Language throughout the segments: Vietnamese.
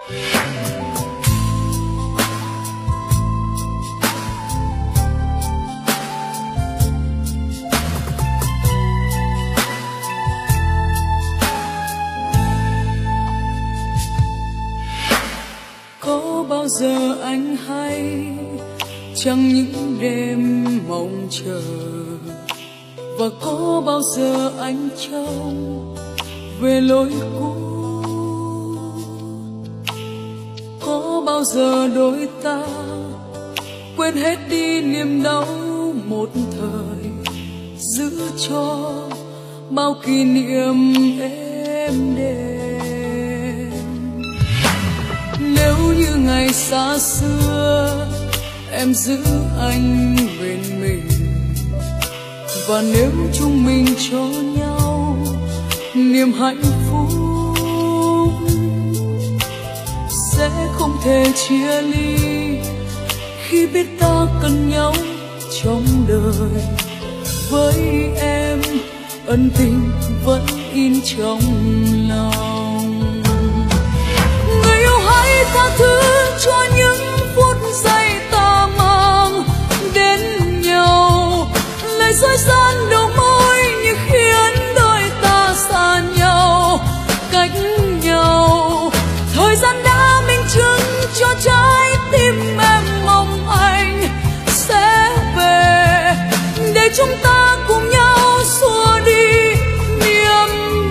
Có bao giờ anh hay chẳng những đêm mong chờ, và có bao giờ anh trông về lối cũ? Có bao giờ đôi ta quên hết đi niềm đau một thời, giữ cho bao kỷ niệm êm đềm? Nếu như ngày xa xưa em giữ anh bên mình, và nếu chúng mình cho nhau niềm hạnh phúc, sẽ không thể chia ly khi biết ta cần nhau trong đời. Với em ân tình vẫn in trong lòng. Người yêu hãy tha thứ cho những phút giây ta mang đến nhau, lời dối gian đầu môi như khiến đôi ta xa nhau, cách nhau. Thời gian đã minh chứng cho trái tim em mong anh sẽ về, để chúng ta cùng nhau xua đi niềm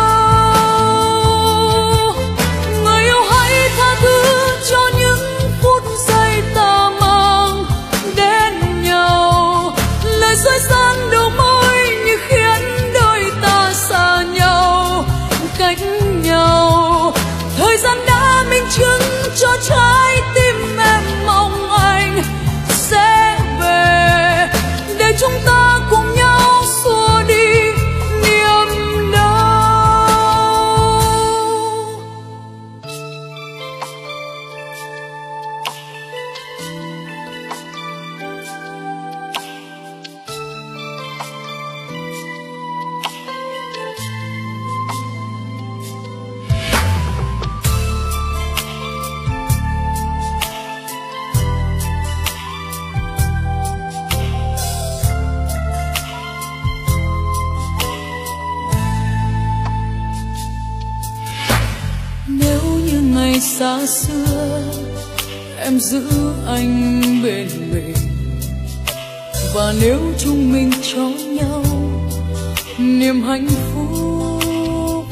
đau. Người yêu hãy tha thứ cho những phút giây ta mang đến nhau, lời dối gian đầu môi như khiến đôi ta xa nhau, cách nhau. Thời gian đã minh chứng cho trái tim em mong anh sẽ về, để chúng ta cùng nhau xua đi niềm đau. Nếu như ngày xa xưa em giữ anh bên mình, và nếu chúng mình cho nhau niềm hạnh phúc,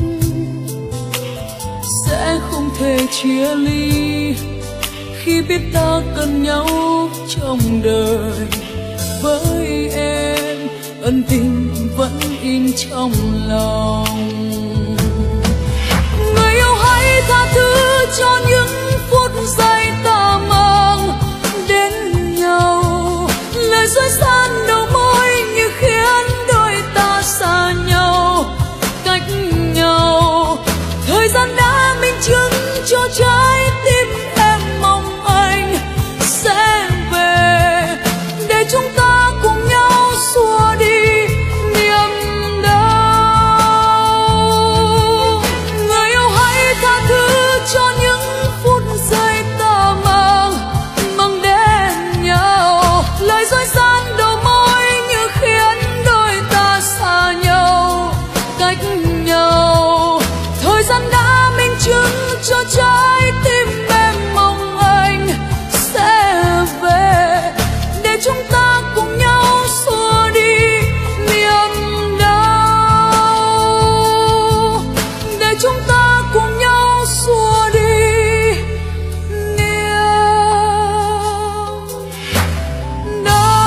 sẽ không thể chia ly khi biết ta cần nhau trong đời. Với em ân tình vẫn in trong lòng. Người yêu hãy tha thứ cho những phút giây ta mang đến nhau, lời dối gian đầu môi như khiến đôi ta xa nhau, cách nhau. Thời gian đã minh chứng cho trái tim em mong anh sẽ về, để chúng ta cùng nhau xua đi niềm đau. Người yêu hãy tha thứ cho những phút giây ta mang đến nhau, lời dối gian đầu môi như khiến đôi ta xa nhau, cách nhau. Thời gian đã minh chứng cho trái tim em mong anh sẽ về, để chúng ta cùng nhau xua đi niềm đau, để chúng ta cùng nhau xua đi niềm đau.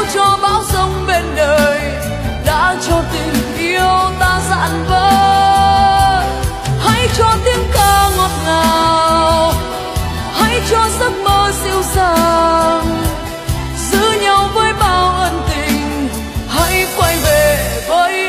cho bão giông bên đời, đã cho tình yêu ta dạn vỡ. Hãy cho tiếng ca ngọt ngào, hãy cho giấc mơ dịu dàng, giữ nhau với bao ân tình. Hãy quay về với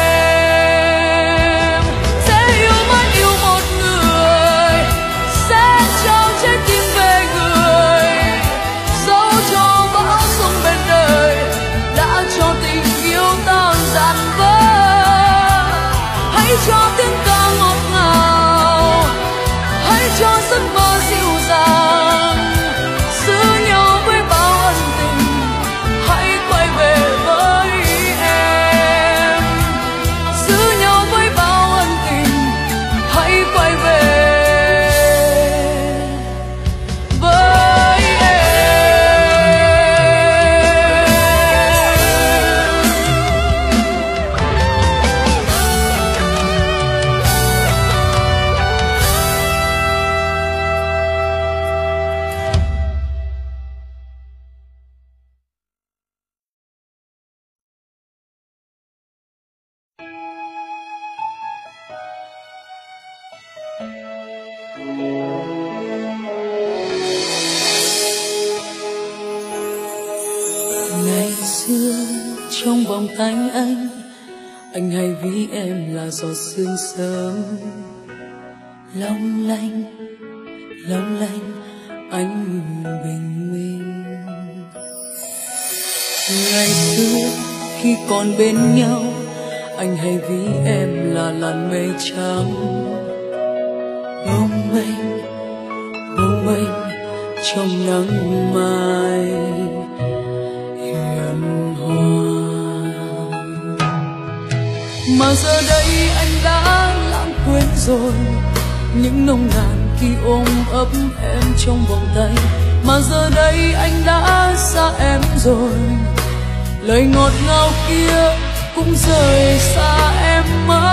em. Sẽ yêu mãi yêu một người, sẽ trao trái tim về người, dẫu cho bão giông bên đời, đã cho tình yêu ta dạn vỡ. Hãy cho tiếng ca ngọt ngào, hãy cho giấc mơ dịu dàng, giữ nhau với bao ân tình. Hãy quay về với em, giữ nhau với bao ân tình. Hãy quay về với em. Ngày xưa trong vòng tay anh hay ví em là giọt sương sớm long lanh anh bình minh. Ngày xưa khi còn bên nhau, anh hay ví em là làn mây trắng bồng bềnh trong nắng mai hiền hòa. Mà giờ đây anh đã lãng quên rồi những nồng nàn khi ôm ấp em trong vòng tay. Mà giờ đây anh đã xa em rồi, lời ngọt ngào kia cũng rời xa em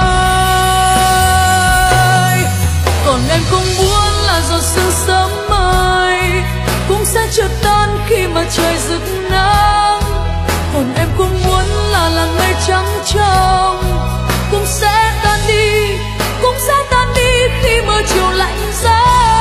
ơi. Còn em không muốn là giọt sương sớm mai, cũng sẽ chợt tan khi mà trời rực nắng. Còn em không muốn là làn mây trắng trong, cũng sẽ tan đi khi mưa chiều lạnh giá.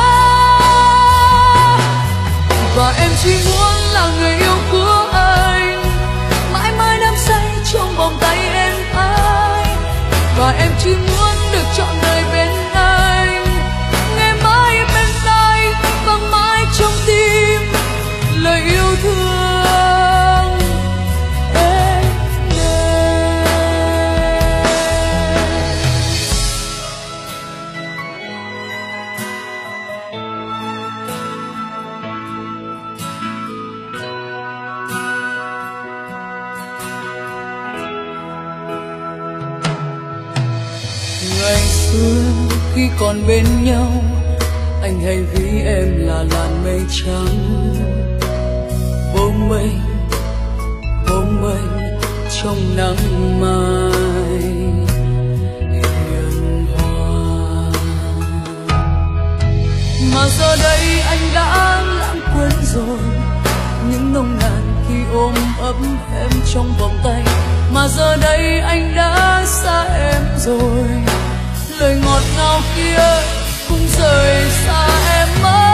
Và em chỉ muốn là người yêu của anh, mãi mãi đắm say trong vòng tay em ai. Và em chỉ muốn được trọn đời bên anh, ngày mãi bên tay vang mãi trong tim lời yêu thương. Ngày xưa khi còn bên nhau, anh hay ví em là làn mây trắng bồng bềnh trong nắng mai hiền hòa. Mà giờ đây anh đã lãng quên rồi những nồng nàn khi ôm ấp em trong vòng tay. Mà giờ đây anh đã xa em rồi, lời ngọt ngào kia cũng rời xa em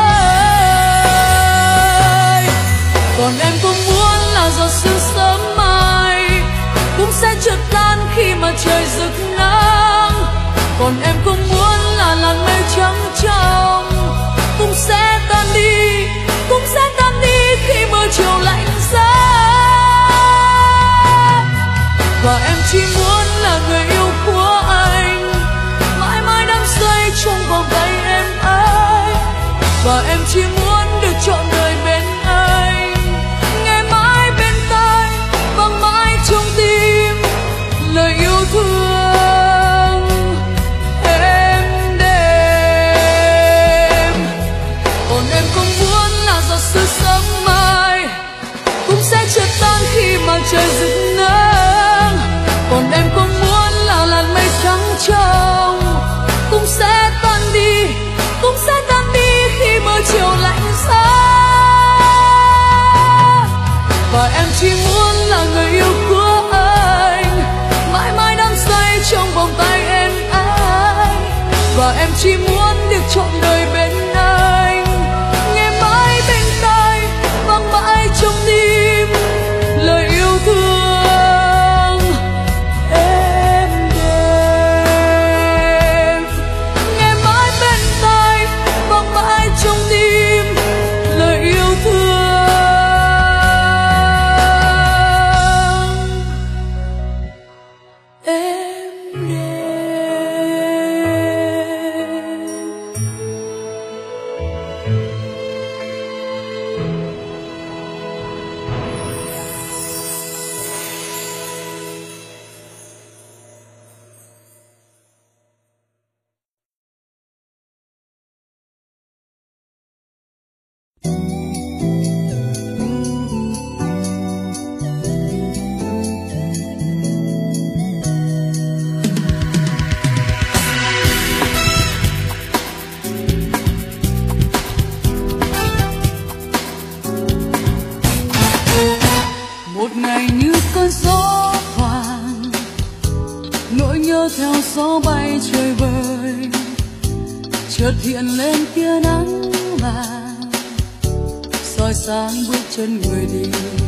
ơi. Còn em cũng muốn là giọt sương sớm mai, cũng sẽ chợt tan khi mà trời rực nắng. Còn em cũng muốn là làn mây trắng trong, cũng sẽ tan đi khi mưa chiều lạnh giá. Và em chỉ muốn là người yêu của anh, mãi mãi đắm say trong vòng tay em ấy. Và em chỉ muốn được trọn đời bên anh, ngày mãi bên tai vang mãi trong tim lời yêu thương em đêm. Còn em không muốn là giọt sương sớm mai, cũng sẽ chợt tan khi mà trời rực nắng. Còn em như cơn gió thoảng, nỗi nhớ theo gió bay trời vời, chợt hiện lên tia nắng vàng soi sáng bước chân người đi.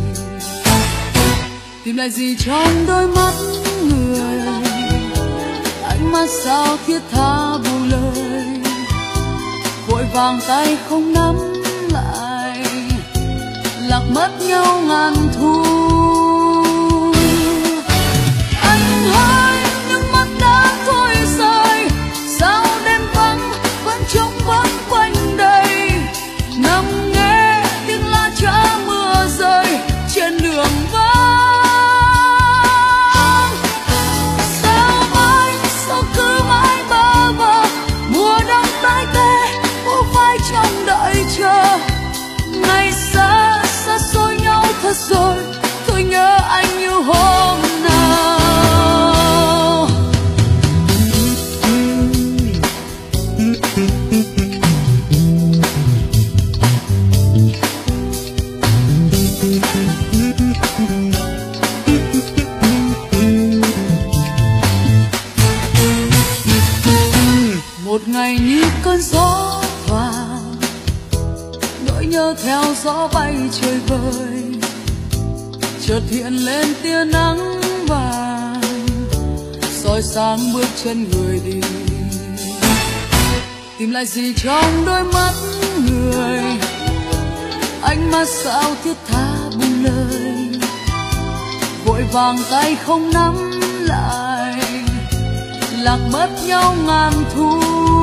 Tìm lại gì trong đôi mắt người, ánh mắt sao thiết tha buông lời, vội vàng tay không nắm lại, lạc mất nhau ngàn thu. Anh ơi, nước mắt đã thôi rơi, sao đêm vắng vẫn trống vắng quanh đây, nằm nghe tiếng lá trá mưa rơi trên đường vắng. Sao mãi, sao cứ mãi bơ vơ, mùa đông tái tê vô vai trong đợi chờ. Ngày xa xa xôi nhau thật rồi, tôi nhớ anh như hôm nào. Một ngày như cơn gió thoảng, nỗi nhớ theo gió bay trời vời, chợt hiện lên tia nắng vàng soi sáng bước chân người đi. Tìm lại gì trong đôi mắt người, ánh mắt sao thiết tha buông lời, vội vàng tay không nắm lại, lạc mất nhau ngàn thu.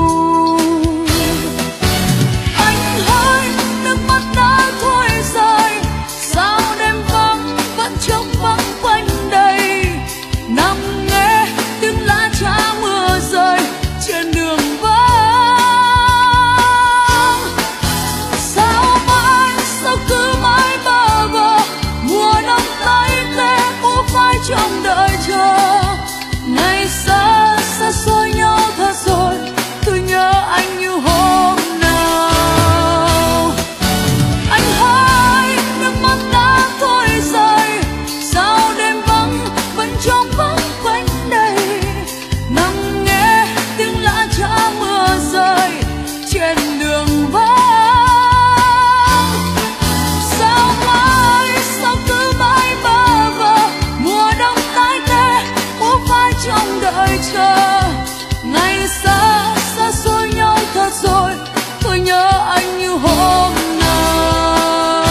Anh ơi, nước mắt đã thôi rơi, sao đêm vắng vẫn trống vắng quanh đây, nằm nghe tiếng lá trá mưa rơi trên đường vắng. Sao mãi, sao cứ mãi bơ vơ, mùa đông tái tê vô vai trong đợi chờ. Ngày xa xa xôi nhau thật rồi, tôi nhớ anh như hôm nào. Anh ơi, nước mắt đã thôi rơi, sao đêm vắng vẫn trống vắng quanh đây, nằm nghe tiếng lá trá mưa rơi trên đường vắng. Sao mãi, sao cứ mãi bơ vơ, mùa đông tái tê vô vai trong đợi chờ. Ngày xa xa xôi nhau thật rồi, tôi nhớ anh như hôm nào.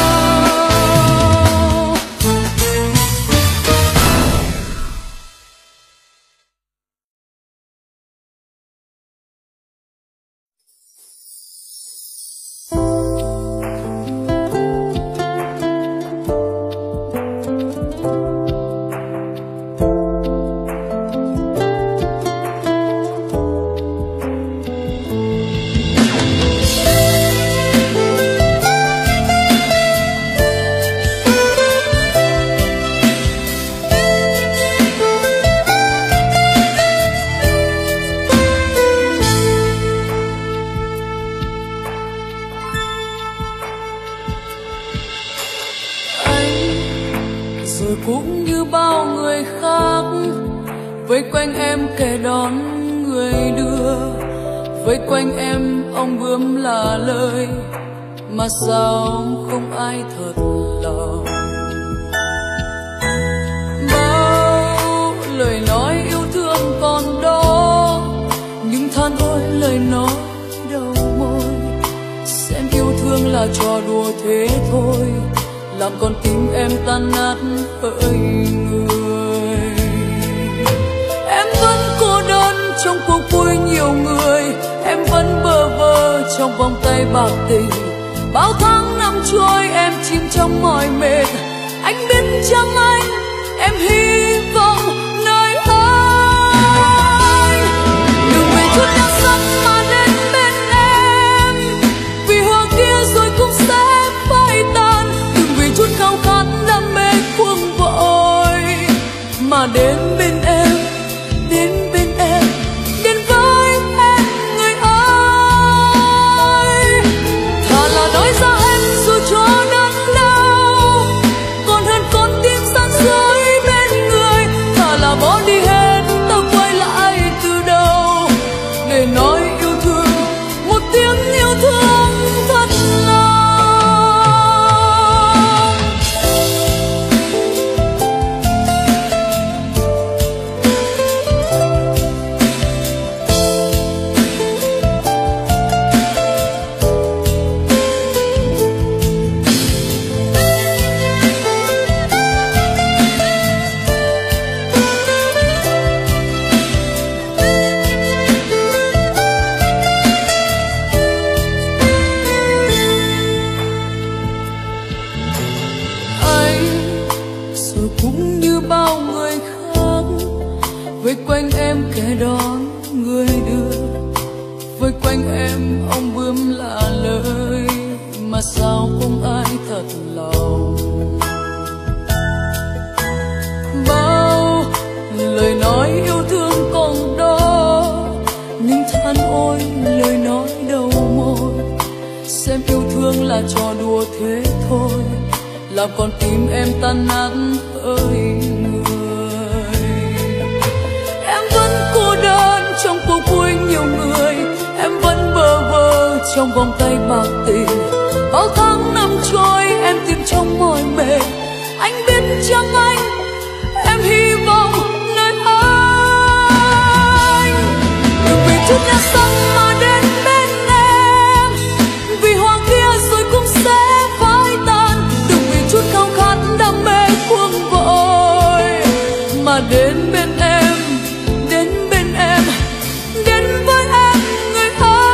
Rồi cũng như bao người khác, vây quanh em kẻ đón người đưa, vây quanh em ông bướm là lời, mà sao không ai thật lòng. Bao lời nói yêu thương còn đó, nhưng than ôi lời nói đầu môi, xem yêu thương là trò đùa thế thôi, làm con tim em tan nát hỡi người. Em vẫn cô đơn trong cuộc vui nhiều người, em vẫn bơ vơ trong vòng tay bạc tình. Bao tháng năm trôi em chìm trong mỏi mệt, anh biết chăng anh, em hy vọng nơi anh. Đừng vì chút nắng sớm mà đến bên em, vì hoa kia rồi cũng sẽ phai tan. Đừng vì chút khao khát đam mê cuồng vội mà đến bên em, đến bên em, đến với em người ơi. Thà là nói ra em dù cho đớn đau, còn hơn con tim san dối cũng như bao người khác. Vây quanh em kẻ đón người đưa, vây quanh em ông bướm lạ lời, mà sao không ai thật lòng. Bao lời nói yêu thương còn đó, nhưng than ôi lời nói đầu môi. Xem yêu thương là trò đùa thế thôi, làm con tim em tan nát ơi người. Em vẫn cô đơn trong cuộc vui nhiều người, em vẫn bơ vơ trong vòng tay bạc tình. Bao tháng năm trôi em tìm trong mỏi mệt, anh biết chăng anh, em hy vọng nơi anh. Đừng vì chút nhát xanh mà đến bên em, vì hoa kia rồi cũng sẽ phai tan. Đừng vì chút khao khát đam mê cuồng vội mà đến bên em, đến bên em, đến với em người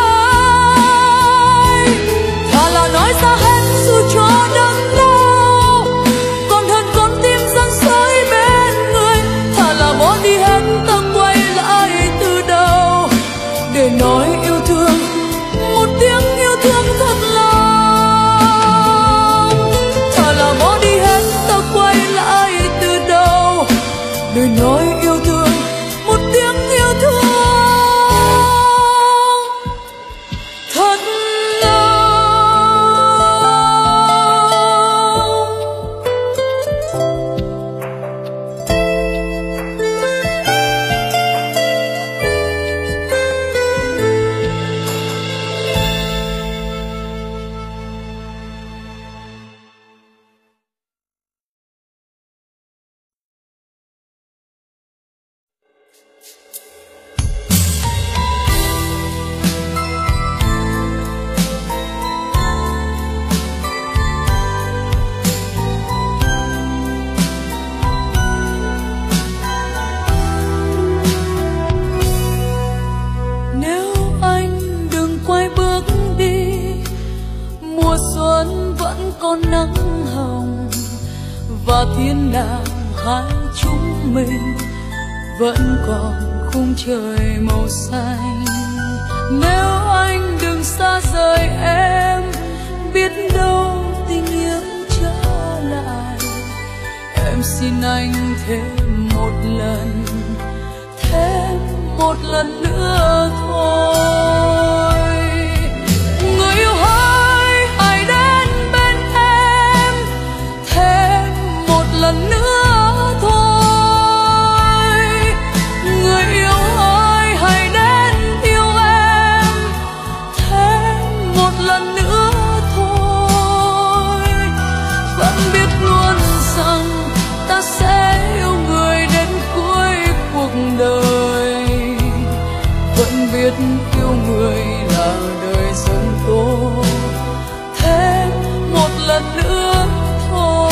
ơi. Thà là nói ra hết dù cho đớn đau, còn hơn con tim răng rối bên người. Thà là bỏ đi hết ta quay lại từ đầu, để nói yêu thương một tiếng yêu thương thật lòng. Thà là bỏ đi hết ta quay lại từ đầu, để nói yêu thương một tiếng yêu thương thật lòng. Nếu anh đừng quay bước đi, mùa xuân vẫn còn nắng hồng, và thiên đàng hai chúng mình vẫn còn khung trời màu xanh. Nếu anh đừng xa rời em, biết đâu tình yêu trở lại. Em xin anh thêm một lần, thêm một lần nữa thôi. Người yêu hỡi hãy đến bên em, thêm một lần nữa thôi. Người yêu hỡi hãy đến yêu em, thêm một lần nữa thôi. Vẫn biết luôn rằng ta sẽ yêu người đến cuối cuộc đời, vẫn biết yêu người là đời sống tốt, thêm một lần nữa thôi.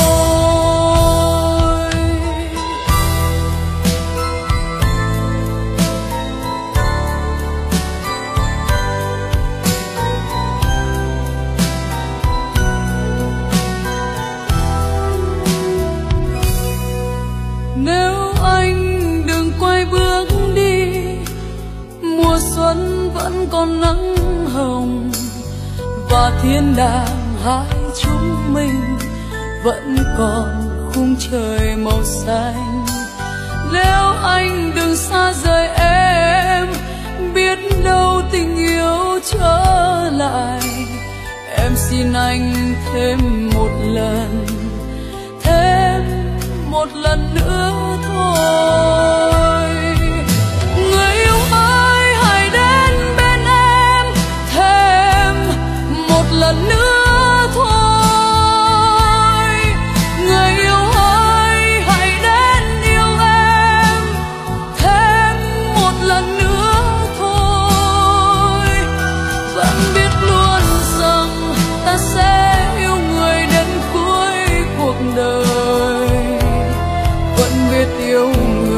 Nếu anh đừng quay bước đi, mùa xuân vẫn còn nắng hồng, và thiên đàng hai chúng mình vẫn còn khung trời màu xanh. Nếu anh đừng xa rời em, biết đâu tình yêu trở lại. Em xin anh thêm một lần, thêm một lần nữa thôi. Người yêu ơi hãy đến bên em, thêm một lần nữa thôi. Người yêu ơi hãy đến yêu em, thêm một lần nữa thôi. Vẫn biết luôn rằng ta sẽ yêu người đến cuối cuộc đời, vẫn biết yêu người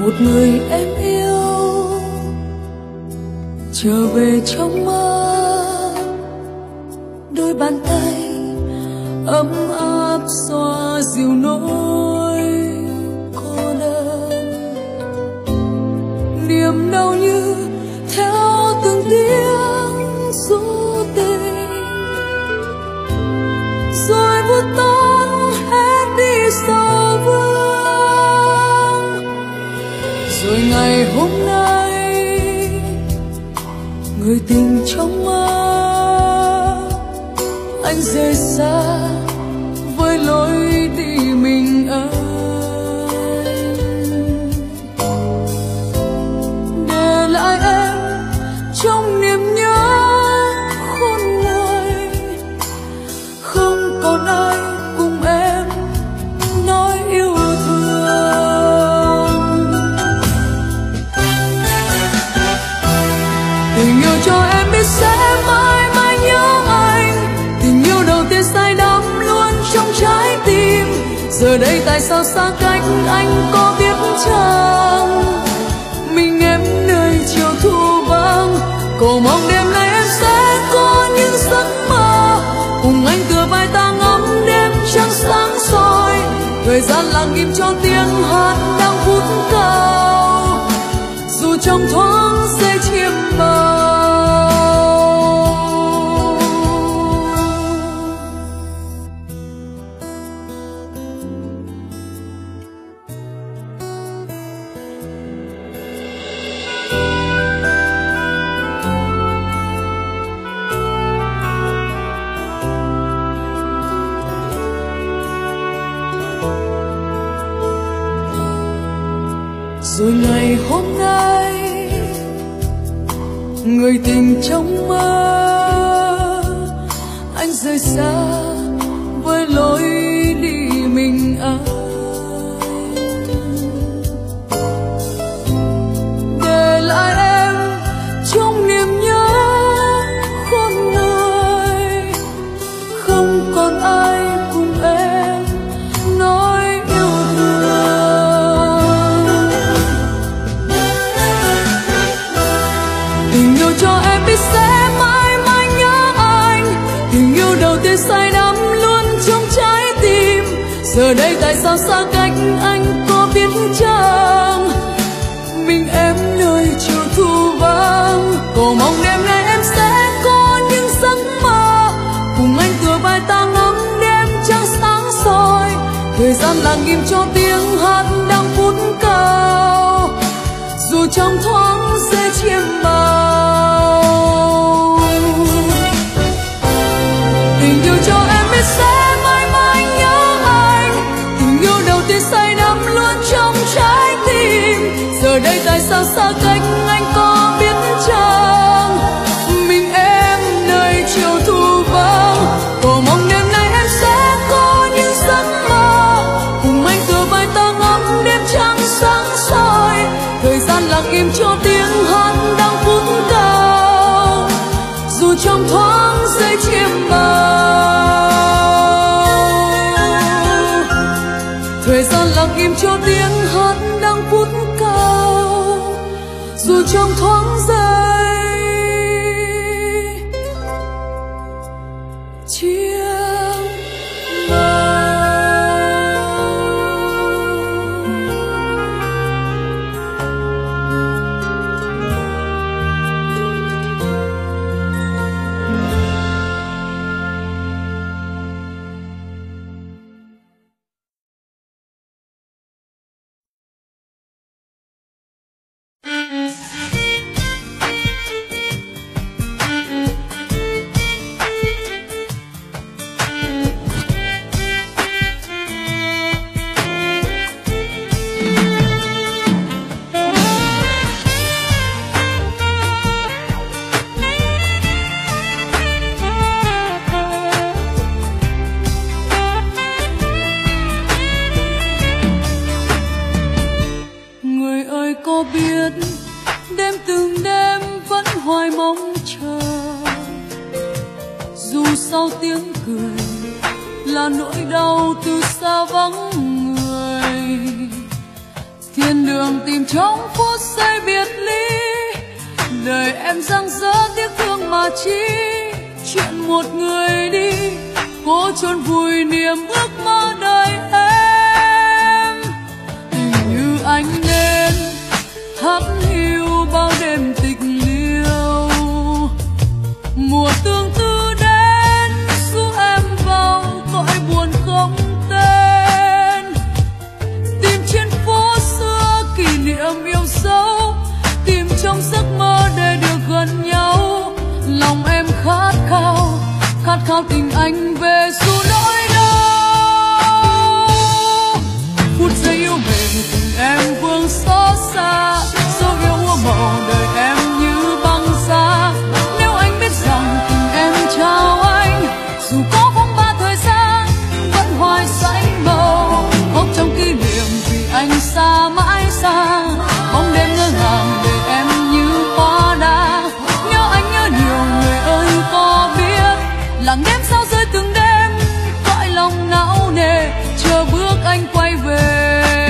một người em yêu trở về trong mơ, đôi bàn tay ấm áp xoa dịu nỗi cô đơn. Niềm đau như theo từng tiếng ru tình, rồi vút tan hết đi sầu vương. Rồi ngày hôm nay người tình trong mơ anh rời xa với lối đi mình anh, để lại em trong niềm nhớ khôn nguôi. Không còn ai cùng em nói yêu thương. Tình yêu cho em biết sẽ mãi mãi nhớ anh, tình yêu đầu tiên say đắm luôn trong trái tim. Giờ đây tại sao xa cách anh có biết chăng, mình em nơi chiều thu vắng. Cầu mong đêm nay em sẽ có những giấc mơ, cùng anh tựa vai ta ngắm đêm trăng sáng soi. Thời gian lặng im cho tiếng hát đang vút cao, dù trong thoáng giây chiêm bao. Rồi ngày hôm nay người tình trong mơ anh rời xa với lối đi mình anh, để lại em trong niềm nhớ khôn nguôi. Không còn ai cùng em nói yêu thương. Tình yêu cho em biết sẽ mãi mãi nhớ anh, tình yêu đầu tiên say đắm luôn trong trái tim. Giờ đây tại sao xa cách anh có biết chăng, mình em nơi chiều thu vắng. Cầu mong đêm nay em sẽ có những giấc mơ, cùng anh tựa vai ta ngắm đêm trăng sáng soi. Thời gian lặng im cho tiếng hát đang vút cao, dù trong thoáng giây chiêm bao. Tình yêu cho em biết sẽ mãi mãi nhớ anh, tình yêu đầu tiên say đắm luôn trong trái tim. Giờ đây tại sao xa cách anh có biết chăng, mình em nơi chiều thu vắng. Cầu mong đêm nay em sẽ có những giấc mơ, cùng anh tựa vai ta ngắm đêm trăng sáng soi. Thời gian lặng im cho tiếng hát đang vút cao, dù trong thoáng giây chiêm bao. Thời gian lặng im cho tiếng hát đang vút cao, dù trong thoáng giây chiêm bao. sau tiếng cười là nỗi đau từ xa vắng người. Thì thiên đường tìm trong phút giây biệt ly. Đời em dang dở tiếc thương mà chi, chuyện một người đi cố chôn vùi niềm ước mơ đời em. Tình như ánh nến hắt hiu bao đêm tịch liêu, mùa tương tư đến du em vào cõi buồn không tên. Tìm trên phố xưa kỷ niệm yêu dấu, tìm trong giấc mơ để được gần nhau. Lòng em khát khao tình anh về dù nỗi đau. Phút giây yêu mình tình em vương xót xa, dấu yêu mua màu đời em như băng giá. Nếu anh biết rằng tình em trao anh, dù có phong ba thời gian vẫn hoài xanh màu. Khóc trong kỷ niệm vì anh xa mãi xa, bóng đêm ngỡ ngàng để em như hoa đá. Nếu anh nhớ nhiều người ơi có biết, lặng đêm sao rơi từng đêm cõi lòng não nề chờ bước anh quay về.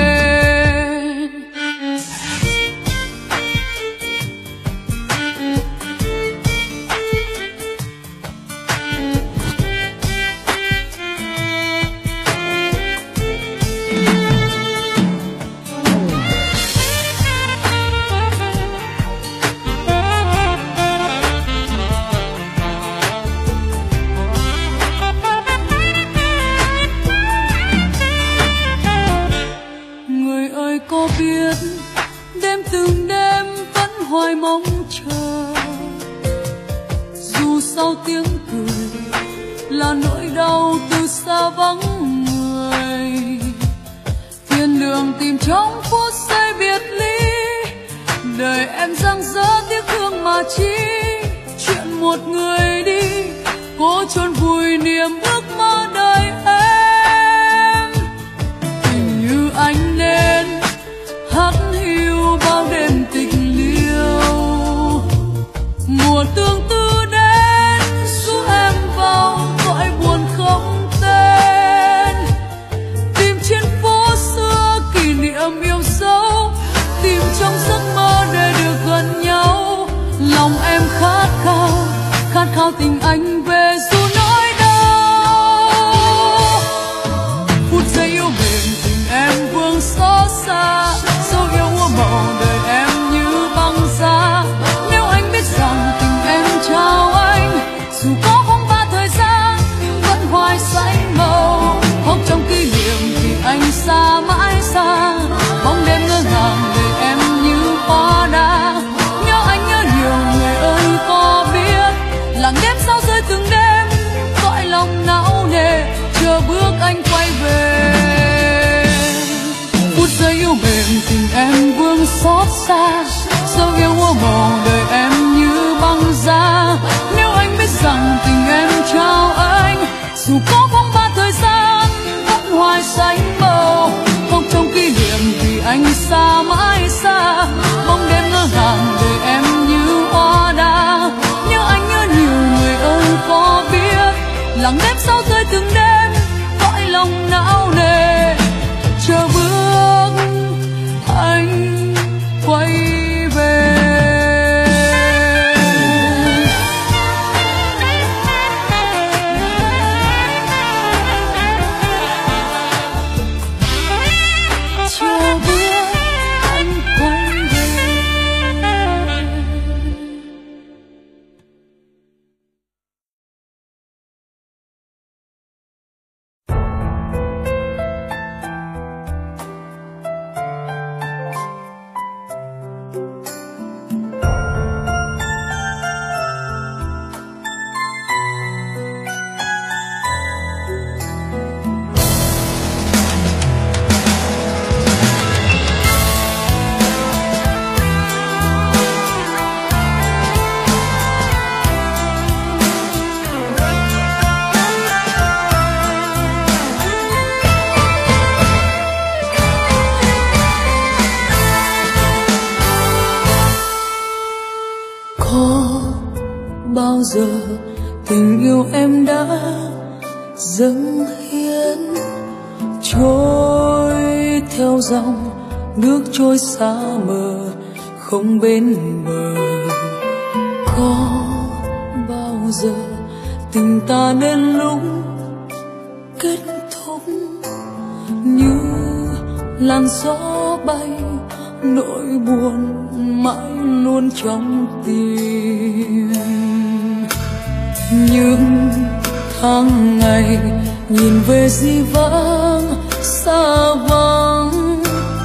Có biết đêm từng đêm vẫn hoài mong chờ, dù sau tiếng cười là nỗi đau từ xa vắng người. Thiên đường tìm trong phút giây biệt ly, đời em dang dở tiếc thương mà chi, chuyện một người đi cố chôn vùi niềm ước mơ đời em. Tình như ánh nến hắt hiu bao đêm tịch liêu, mùa tương tư đến du em vào cõi buồn không tên. Tìm trên phố xưa kỷ niệm yêu dấu, tìm trong giấc mơ để được gần nhau. Lòng em khát khao tình anh về dù nỗi đau. Phút giây yêu mình tình em vương xót xa, dấu yêu mua màu đời em như băng giá. Nếu anh biết rằng tình em trao anh, dù có phong ba thời gian vẫn hoài xanh màu. Khóc trong kỷ niệm vì anh xa mãi xa, bóng đêm ngỡ ngàng để em như hoa đá. Nhớ anh nhớ nhiều người ơi có biết, lặng đêm sao rơi từng đêm cõi lòng não nề chờ bước anh quay về. Phút giây yêu mềm tình em vương xót xa, dấu yêu mua màu đời em như băng giá. Nếu anh biết rằng tình em trao anh, dù có phong ba thời gian vẫn hoài xanh màu. Khóc trong kỷ niệm vì anh xa mãi xa, bóng đêm ngỡ ngàng đời em như hoa đá. Nếu anh nhớ nhiều người ơi có biết, lặng đêm sao rơi từng đêm cõi lòng não nề chờ bước anh quay về. Chờ bước anh quay về. Bao giờ tình yêu em đã dâng hiến, trôi theo dòng nước trôi xa mờ không bên bờ. Có bao giờ tình ta đến lúc kết thúc như làn gió bay, nỗi buồn mãi luôn trong tim. Những tháng ngày nhìn về dĩ vãng xa vắng,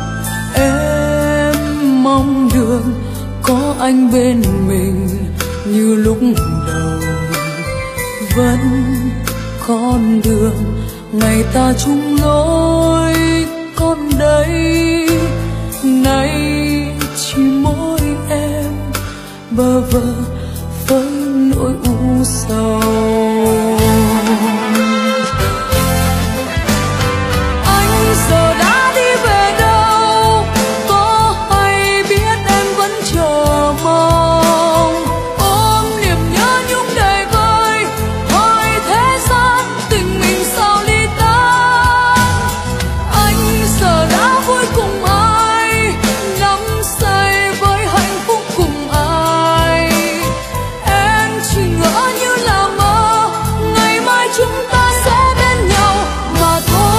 em mong được có anh bên mình như lúc đầu. Vẫn con đường ngày ta chung lối con đây, nay chỉ mỗi em bơ vơ với nỗi u sầu. Anh giờ đã đi về đâu, có hay biết em vẫn chờ mong, ôm niềm nhớ nhung đầy vơi, hỏi thế gian tình mình sao ly tan. Anh giờ đã vui cùng ai, đắm say với hạnh phúc cùng ai. Em chỉ ngỡ như là mơ, ngày mai chúng ta sẽ bên nhau mà thôi.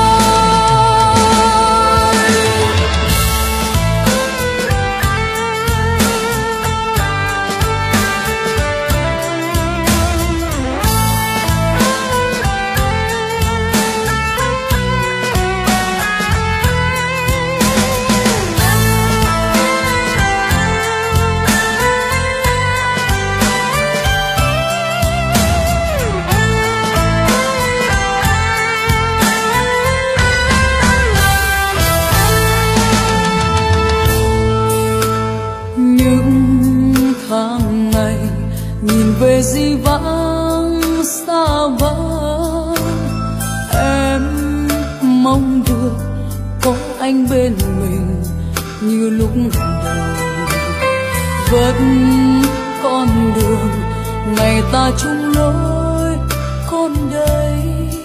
Những tháng ngày nhìn về dĩ vãng xa vắng, em mong được có anh bên mình như lúc đầu. Vẫn con đường ngày ta chung lối con đây,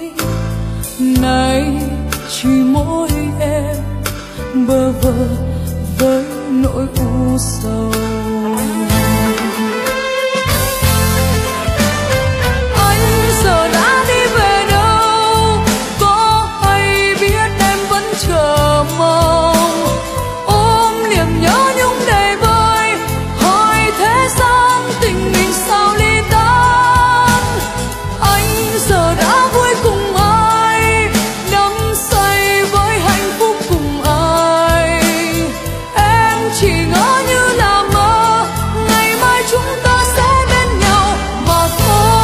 nay chỉ mỗi em bơ vơ với nỗi u sầu. Anh giờ đã đi về đâu, có hay biết em vẫn chờ mong, ôm niềm nhớ nhung đầy vơi, hỏi thế gian tình mình sao ly tan. Anh giờ đã vui cùng ai, đắm say với hạnh phúc cùng ai. Em chỉ ngỡ như là mơ, ngày mai chúng ta sẽ bên nhau mà thôi.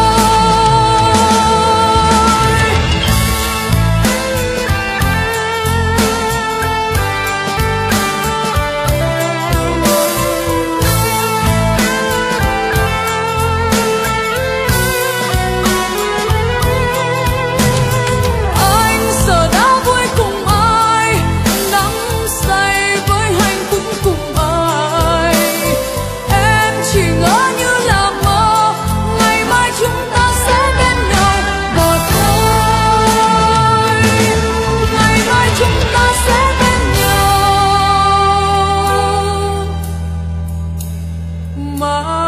Anh giờ đã vui cùng ai, đắm say với hạnh phúc cùng ai. Em chỉ ngỡ như là mơ, ngày mai chúng ta sẽ bên nhau mà thôi. Ngày mai chúng ta sẽ bên nhau mà thôi.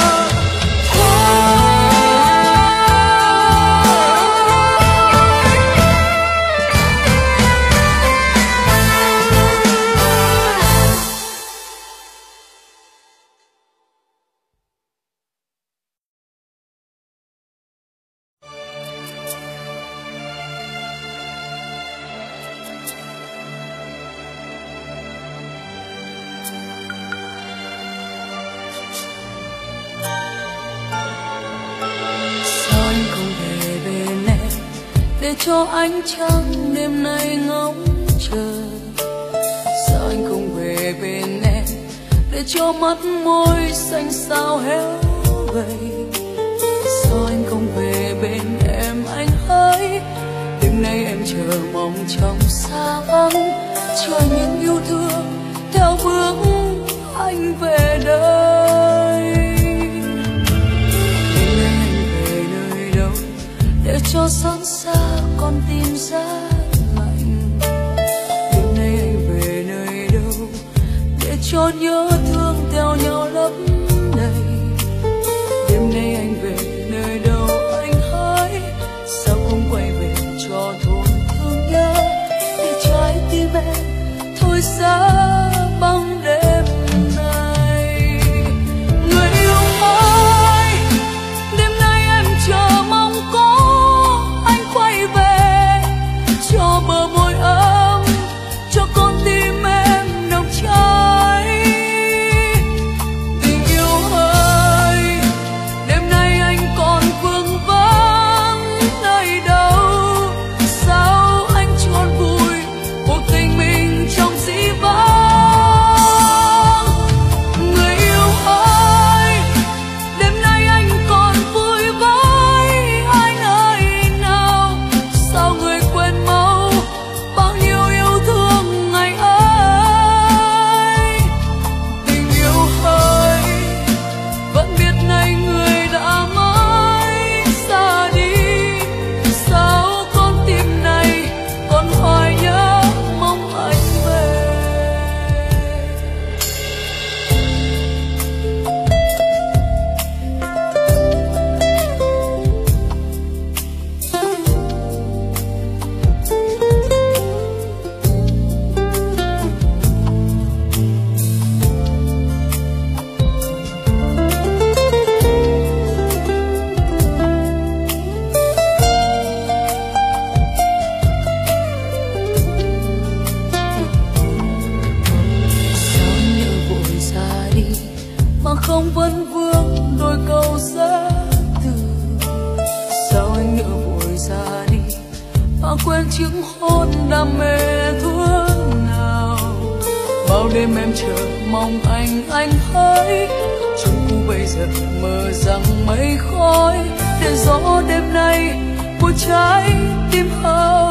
Sao anh không về bên em để cho ánh trăng đêm nay ngóng chờ? Sao anh không về bên em để cho mắt môi xanh xao héo gầy? Sao anh không về bên em anh hỡi? Đêm nay em chờ mong trong sáng, chờ những yêu thương theo bước anh về đây. Đêm nay anh về nơi đâu để cho xót xa con tim giá lạnh? Đêm nay anh về cho nhớ thương theo nhau lấp đầy. Đêm nay anh về nơi đâu anh hỡi, sao không quay về cho thôn thương nhớ, để trái tim em thôi xa băng đêm này. Người yêu ơi, đêm nay em chờ mong có anh quay về, cho bờ môi ấm, cho con tim em nồng cháy. Tình yêu ơi, đêm nay anh còn vương vấn nơi đâu, sao anh chôn vùi cuộc tình mình trong dĩ vãng. Người yêu ơi, đêm nay anh còn vui với ai nơi nào, sao người quên mau bao nhiêu yêu thương ngày ấy. Tình yêu ơi, vẫn biết ngày người đã mãi xa đi, sao con tim này còn hoài nhớ mong anh về. Sao nhớ vội ra đi mà không vấn vương đôi câu giá từ. Sao anh nhớ vội ra đi mà quên chứng hôn đam mê thương nào. Bao đêm em chờ mong anh hỡi, chung cu bây giờ mơ rằng mây khói, để gió đêm nay của trái tim hao